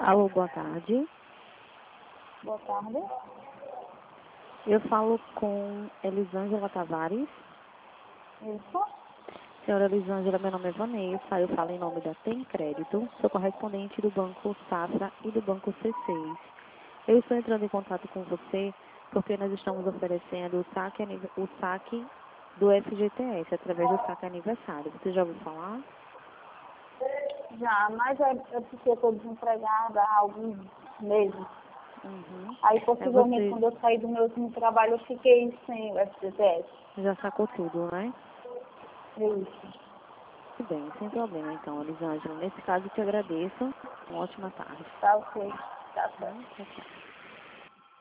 Alô, boa tarde. Boa tarde. Eu falo com Elisângela Tavares. Isso? Senhora Elisângela, meu nome é Vanessa, eu falo em nome da Tem Crédito, sou correspondente do Banco Safra e do Banco C6. Eu estou entrando em contato com você porque nós estamos oferecendo o saque do FGTS através do saque aniversário. Você já ouviu falar? Já, mas eu porque estou desempregada há alguns meses. Uhum. Aí, possivelmente, Você quando eu saí do meu último trabalho, eu fiquei sem o FGTS. já sacou tudo, né? Isso. Tudo bem, sem problema então, Elisângela. Nesse caso, eu te agradeço. Uma ótima tarde. Tá ok. Tá Tá? certo. Tchau, tchau.